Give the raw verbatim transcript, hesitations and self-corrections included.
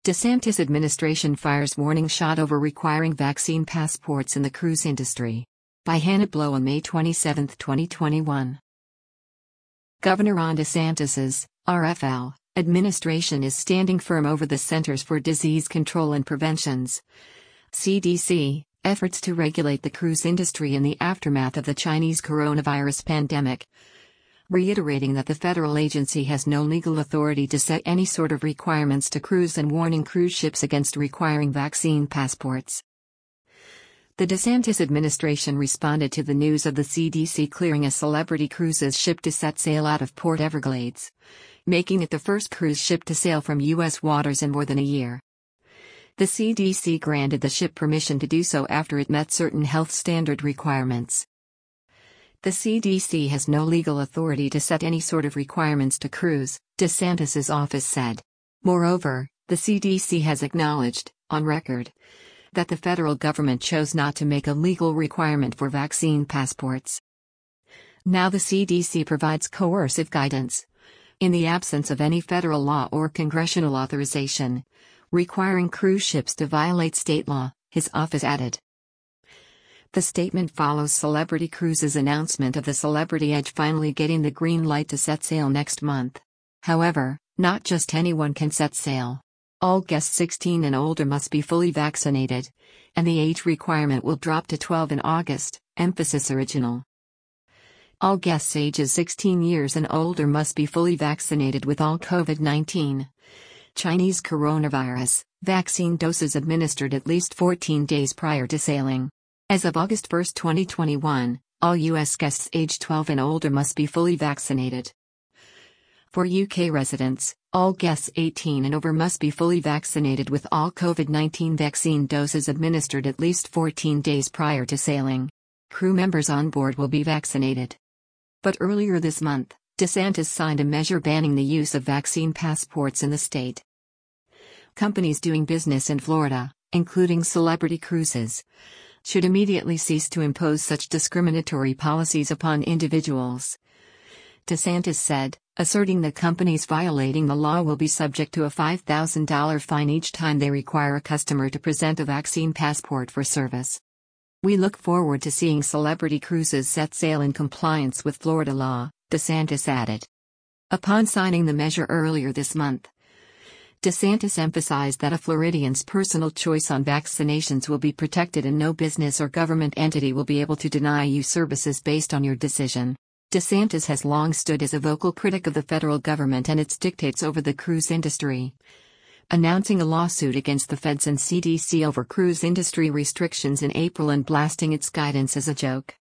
DeSantis administration fires warning shot over requiring vaccine passports in the cruise industry. By Hannah Blow on May twenty-seventh, twenty twenty-one. Governor Ron DeSantis's R F L administration is standing firm over the Centers for Disease Control and Prevention's C D C efforts to regulate the cruise industry in the aftermath of the Chinese coronavirus pandemic, reiterating that the federal agency has no legal authority to set any sort of requirements to cruise and warning cruise ships against requiring vaccine passports. The DeSantis administration responded to the news of the C D C clearing a Celebrity Cruises ship to set sail out of Port Everglades, making it the first cruise ship to sail from U S waters in more than a year. The C D C granted the ship permission to do so after it met certain health standard requirements. The C D C has no legal authority to set any sort of requirements to cruise, DeSantis's office said. Moreover, the C D C has acknowledged, on record, that the federal government chose not to make a legal requirement for vaccine passports. Now the C D C provides coercive guidance, in the absence of any federal law or congressional authorization, requiring cruise ships to violate state law, his office added. The statement follows Celebrity Cruises' announcement of the Celebrity Edge finally getting the green light to set sail next month. However, not just anyone can set sail. All guests sixteen and older must be fully vaccinated, and the age requirement will drop to twelve in August, emphasis original. All guests ages sixteen years and older must be fully vaccinated with all COVID nineteen. Chinese coronavirus vaccine doses administered at least fourteen days prior to sailing. As of August first, twenty twenty-one, all U S guests aged twelve and older must be fully vaccinated. For U K residents, all guests eighteen and over must be fully vaccinated with all COVID nineteen vaccine doses administered at least fourteen days prior to sailing. Crew members on board will be vaccinated. But earlier this month, DeSantis signed a measure banning the use of vaccine passports in the state. Companies doing business in Florida, including Celebrity Cruises, should immediately cease to impose such discriminatory policies upon individuals, DeSantis said, asserting that companies violating the law will be subject to a five thousand dollars fine each time they require a customer to present a vaccine passport for service. We look forward to seeing Celebrity Cruises set sail in compliance with Florida law, DeSantis added. Upon signing the measure earlier this month, DeSantis emphasized that a Floridian's personal choice on vaccinations will be protected and no business or government entity will be able to deny you services based on your decision. DeSantis has long stood as a vocal critic of the federal government and its dictates over the cruise industry, announcing a lawsuit against the feds and C D C over cruise industry restrictions in April and blasting its guidance as a joke.